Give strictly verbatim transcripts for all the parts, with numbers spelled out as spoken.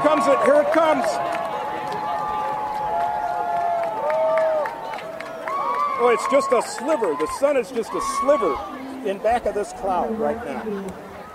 comes it. Here it comes. Oh, it's just a sliver. The sun is just a sliver in back of this cloud right now.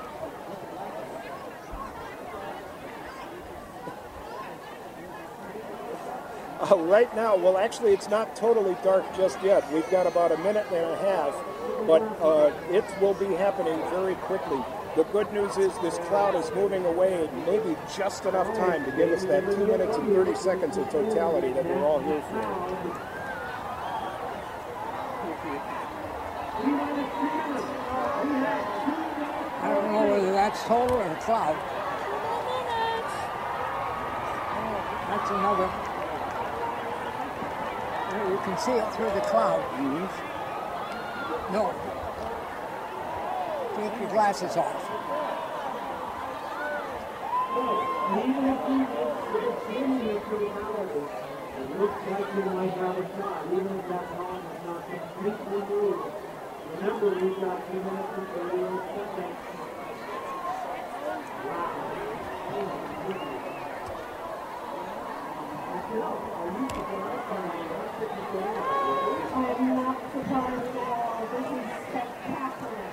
Uh, right now, well, actually, it's not totally dark just yet. We've got about a minute and a half, but uh, it will be happening very quickly. The good news is this cloud is moving away, maybe just enough time to give us that two minutes and thirty seconds of totality that we're all here for. I don't know whether that's total or cloud. That's another. You can see it through the cloud. Mm-hmm. No. Take your glasses off. It looks like you might have a shot, even if that ball is not completely moved. Remember, we've got two minutes and thirty-eight seconds. Wow. Oh, my goodness. Are you surprised by that? I am not surprised at all. This is spectacular.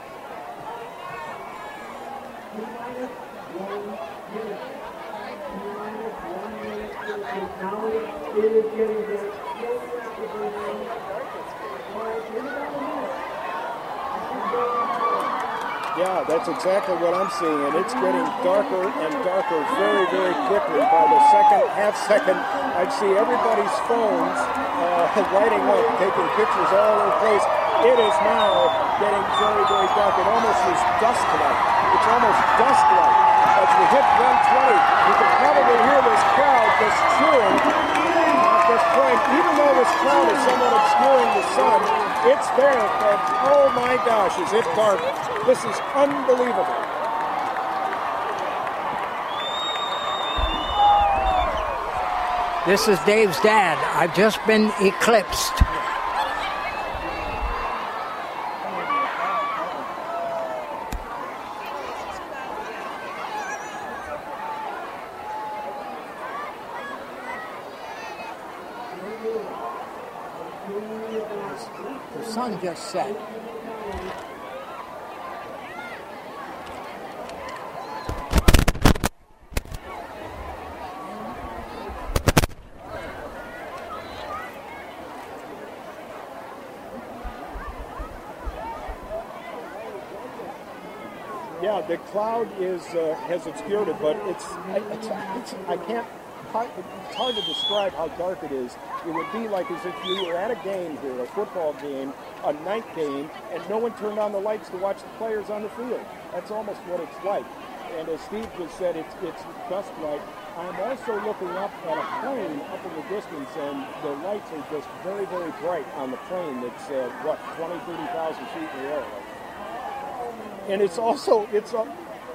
Two-minus one minute. Two-minus one minute. Now it is getting there. Still rapidly now. All right, in about a minute. Yeah, that's exactly what I'm seeing, and it's getting darker and darker very, very quickly. By the second, half second, I'd see everybody's phones uh, lighting up, taking pictures all over the place. It is now getting very, very dark. It almost is dusk-like. It's almost dusk-like. As we hit one twenty, you can probably hear this crowd just cheering at this point. Even though this cloud is somewhat obscuring the sun, it's there, but oh my gosh, is it dark. This is unbelievable. This is Dave's dad. I've just been eclipsed. The sun just set. Yeah, the cloud is uh, has obscured it, but it's, it's, it's I can't. It's hard to describe how dark it is. It would be like as if you were at a game here, a football game, a night game, and no one turned on the lights to watch the players on the field. That's almost what it's like. And as Steve just said, it's it's dusk-like. I'm also looking up at a plane up in the distance, and the lights are just very, very bright on the plane that's, uh, what, twenty, thirty thousand feet in the air. And it's also, it's up.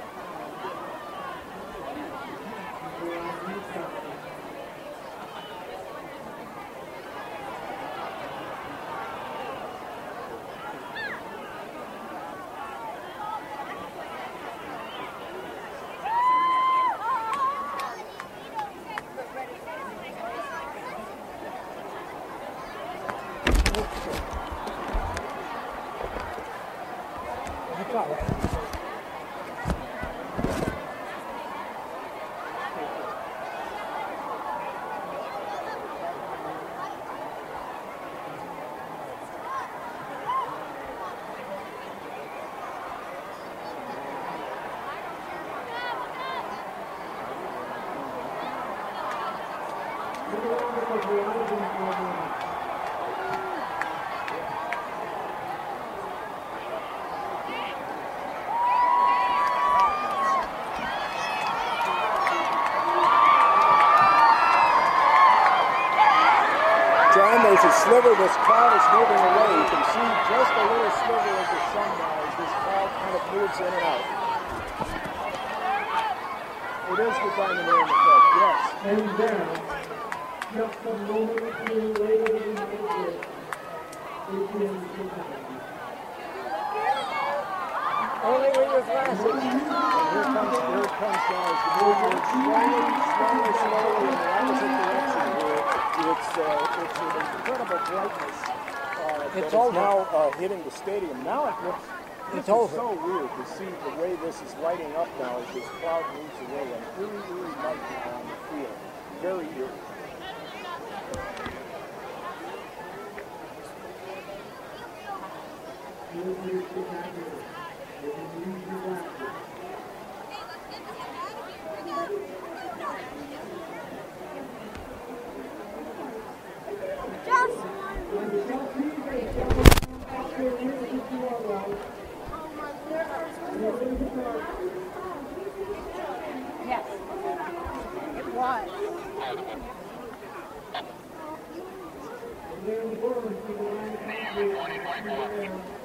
There's a sliver, this cloud is moving away. You can see just a little sliver as the sun dies. This cloud kind of moves in and out. It is the diamond ring effect, yes. And then, just a moment or two later than we did, it begins to happen. Only with your glasses. And here comes, here comes down as the movement slowly, slowly, slowly in the opposite direction here. It's, uh, it's an incredible brightness uh, that It's is over. now uh, hitting the stadium. Now it looks It's this over. is so weird to see the way this is lighting up now as this cloud moves away. And really, really light now on the field. Very eerie. Yes. It was. And then we're going to the line of